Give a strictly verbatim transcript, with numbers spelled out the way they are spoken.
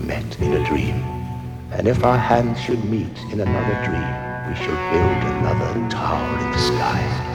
met in a dream. And if our hands should meet in another dream, we shall build another tower in the sky.